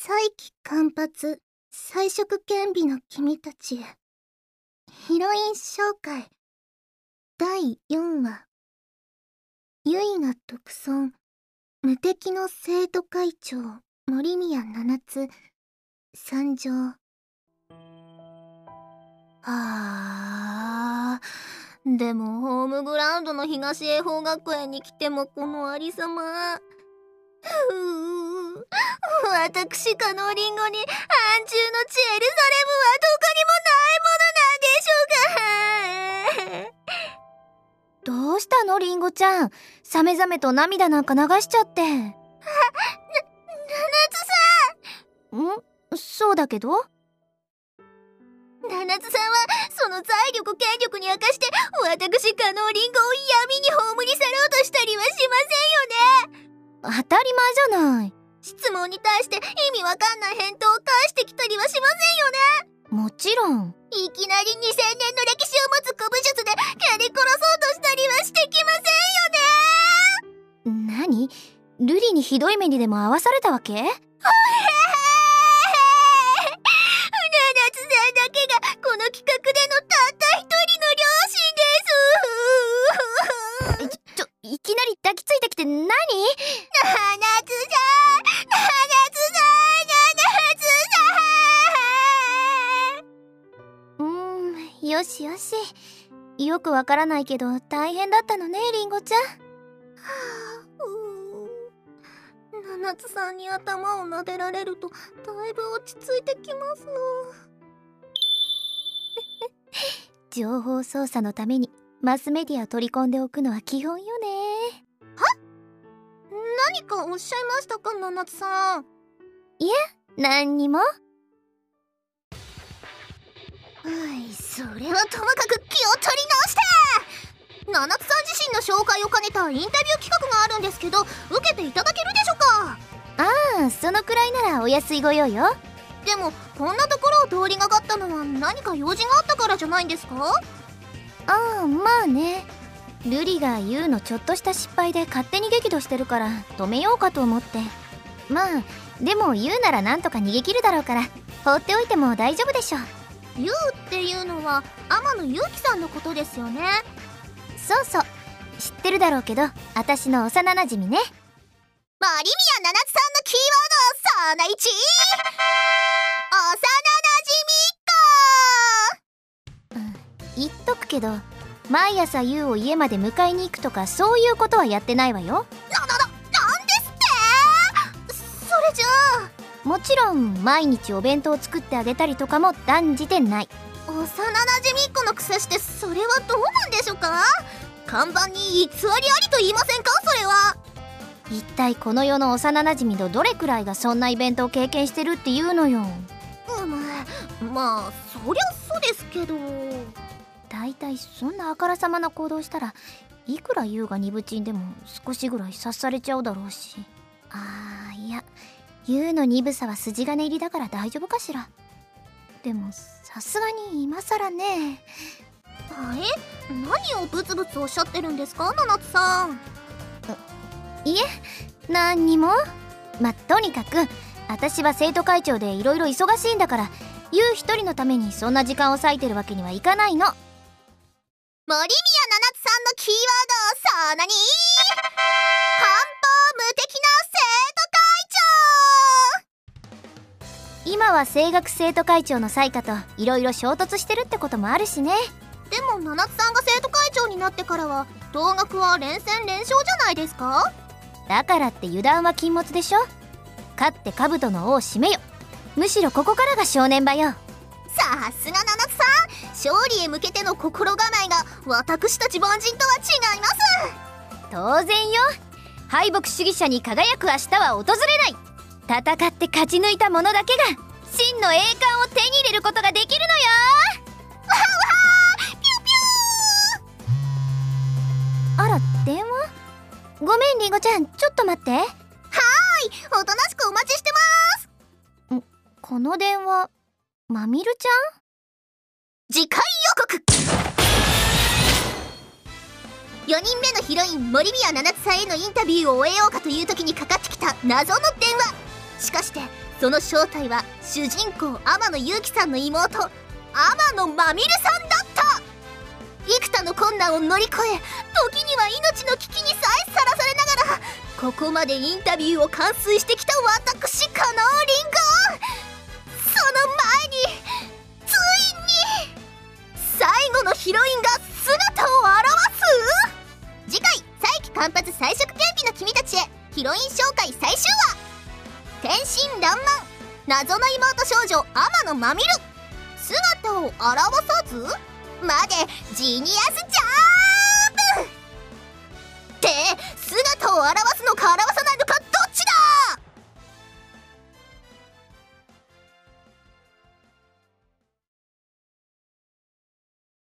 再起間髪彩色兼備の君たちへ。ヒロイン紹介第4話。ゆいが独尊、無敵の生徒会長森宮七つ参上。でもホームグラウンドの東英法学園に来てもこのありさま。私加納リンゴに暗中の地エルサレムはどこにもないものなんでしょうか。 どうしたのリンゴちゃん、さめざめと涙なんか流しちゃって。 七つさん？そうだけど。 七つさんはその財力権力に明かして私加納リンゴを闇に葬り去ろうとしたりはしませんよね。 当たり前じゃない。 質問に対して意味わかんない返答を返してきたりはしませんよね。 もちろん。 いきなり2000年の歴史を持つ古武術で蹴り殺そうとしたりはしてきませんよね。 何？瑠璃にひどい目にでも遭わされたわけ？ 七つさんだけがこの企画でのたった一人の両親です。 いきなり抱きついてきて何？ 七つよしよし。よくわからないけど大変だったのねリンゴちゃん。 七つさんに頭を撫でられるとだいぶ落ち着いてきます情報操作のためにマスメディアを取り込んでおくのは基本よね。 は？何かおっしゃいましたか七つさん。 いや、何にも。 それはともかく気を取り直して。七つさん自身の紹介を兼ねたインタビュー企画があるんですけど受けていただけるでしょうか。 そのくらいならお安いご用よ。 でもこんなところを通りがかったのは何か用事があったからじゃないんですか？ まあね。瑠璃がユウのちょっとした失敗で勝手に激怒してるから止めようかと思って。でもユウならなんとか逃げ切るだろうから放っておいても大丈夫でしょ。 ユウっていうのは天野ゆうきさんのことですよね。 そうそう、知ってるだろうけど私の幼なじみね。 森宮七つさんのキーワードその1、幼なじみっ言っとくけど毎朝ユウを家まで迎えに行くとかそういうことはやってないわよ。 なんですって？それじゃあもちろん毎日お弁当を作ってあげたりとかも断じてない。 幼なじみっ子のくせしてそれはどうなんでしょうか？看板に偽りありと言いませんか？それは一体この世の幼なじみのどれくらいがそんなイベントを経験してるっていうのよ。 まあそりゃそうですけど。 だいたいそんなあからさまな行動したらいくらユウがニブチンでも少しぐらい察されちゃうだろうし。いや、ユウの鈍さは筋金入りだから大丈夫かしら。でもさすがに今さらね。 何をブツブツおっしゃってるんですか七つさん。 いえ、何にも。とにかく私は生徒会長でいろいろ忙しいんだからユウ一人のためにそんな時間を割いてるわけにはいかないの。 森宮七つさんのキーワードその2、半端無敵な生徒会長。 今は声楽生徒会長の彩花といろいろ衝突してるってこともあるしね。 でも七つさんが生徒会長になってからは同学は連戦連勝じゃないですか？ だからって油断は禁物でしょ。勝って兜の尾を締めよ。むしろここからが正念場よ。 さすが七つさん、勝利へ向けての心構えが私たち凡人とは違います。 当然よ。敗北主義者に輝く明日は訪れない。戦って勝ち抜いた者だけが真の栄冠を手に入れることができるのよ。 わはピューピュー。 あら、電話？ごめんリンゴちゃん、ちょっと待って。 おとなしくお待ちしてます。 この電話、まみるちゃん？ 次回予告。4人目のヒロイン森宮七つさんへのインタビューを終えようかという時にかかってきた謎の電話。しかしてその正体は主人公天野祐希さんの妹天野まみるさんだった。幾多の困難を乗り越え、時には命の危機にさえさらされながらここまでインタビューを完遂してきた私カノーリンゴ。その前についに最後のヒロインが姿を現す。次回再起間髪彩色兼備の君たちへヒロイン紹介最終話。天真爛漫謎の妹少女天野まみる、姿を現さずまでジーニアスじゃ。